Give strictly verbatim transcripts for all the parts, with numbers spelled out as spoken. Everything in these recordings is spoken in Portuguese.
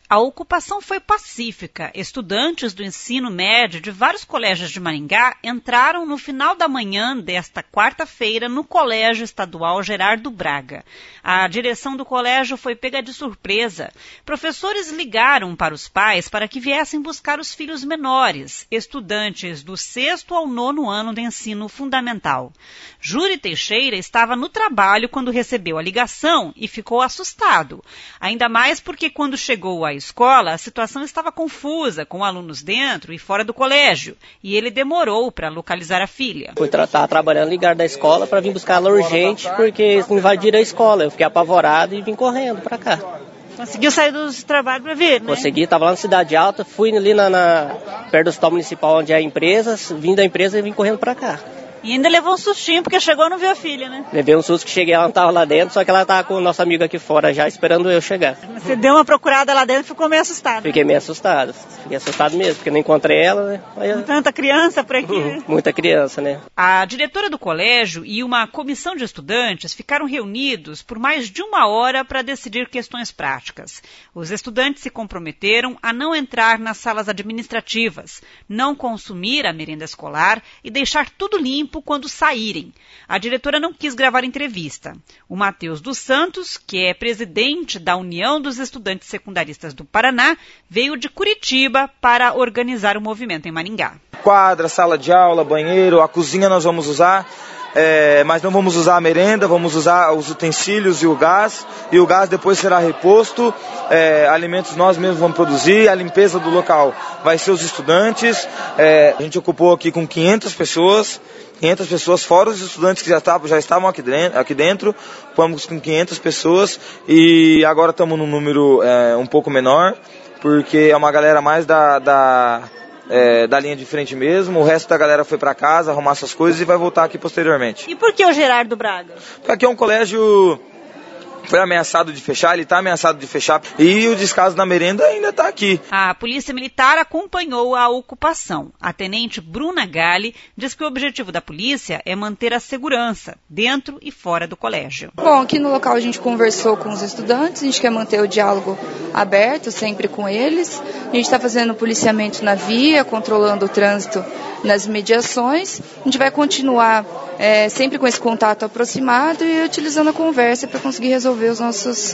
A ocupação foi pacífica. Estudantes do ensino médio de vários colégios de Maringá entraram no final da manhã desta quarta-feira no Colégio Estadual Gerardo Braga. A direção do colégio foi pega de surpresa. Professores ligaram para os pais para que viessem buscar os filhos menores, estudantes do sexto ao nono ano de ensino fundamental. Júri Teixeira estava no trabalho quando recebeu a ligação e ficou assustado. Ainda mais porque quando chegou à escola, a situação estava confusa, com alunos dentro e fora do colégio, e ele demorou para localizar a filha. Fui tra estar trabalhando, ligar da escola para vir buscar ela urgente, porque eles invadiram a escola. Eu fiquei apavorado e vim correndo para cá. Conseguiu sair do trabalho para vir, né? Consegui, estava lá na Cidade Alta, fui ali na, na, perto do hospital municipal onde é a empresa, vim da empresa e vim correndo para cá. E ainda levou um sustinho, porque chegou e não viu a filha, né? Levei um susto que cheguei, ela não estava lá dentro, só que ela estava com o nosso amigo aqui fora já, esperando eu chegar. Você deu uma procurada lá dentro e ficou meio assustado. Fiquei meio assustado, fiquei assustado mesmo, porque não encontrei ela, né? Eu... Tanta criança por aqui. Uhum, muita criança, né? A diretora do colégio e uma comissão de estudantes ficaram reunidos por mais de uma hora para decidir questões práticas. Os estudantes se comprometeram a não entrar nas salas administrativas, não consumir a merenda escolar e deixar tudo limpo quando sair. A diretora não quis gravar entrevista. O Matheus dos Santos, que é presidente da União dos Estudantes Secundaristas do Paraná, veio de Curitiba para organizar o movimento em Maringá. Quadra, sala de aula, banheiro, a cozinha nós vamos usar, é, mas não vamos usar a merenda, vamos usar os utensílios e o gás, e o gás depois será reposto, é, alimentos nós mesmos vamos produzir, a limpeza do local vai ser os estudantes, é, a gente ocupou aqui com quinhentas pessoas, quinhentas pessoas, fora os estudantes que já estavam, já estavam aqui dentro, aqui dentro, fomos com quinhentas pessoas e agora estamos num número é, um pouco menor, porque é uma galera mais da, da, é, da linha de frente mesmo, o resto da galera foi para casa arrumar suas coisas e vai voltar aqui posteriormente. E por que o Gerardo Braga? Porque aqui é um colégio... Foi ameaçado de fechar, ele está ameaçado de fechar e o descaso da merenda ainda está aqui. A Polícia Militar acompanhou a ocupação. A tenente Bruna Galli diz que o objetivo da polícia é manter a segurança dentro e fora do colégio. Bom, aqui no local a gente conversou com os estudantes, a gente quer manter o diálogo aberto sempre com eles. A gente está fazendo policiamento na via, controlando o trânsito nas mediações. A gente vai continuar é, sempre com esse contato aproximado e utilizando a conversa para conseguir resolver os nossos,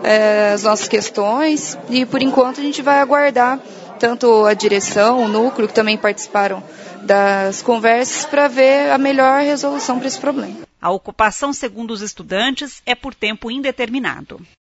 é, as nossas questões. E por enquanto a gente vai aguardar tanto a direção, o núcleo, que também participaram das conversas, para ver a melhor resolução para esse problema. A ocupação, segundo os estudantes, é por tempo indeterminado.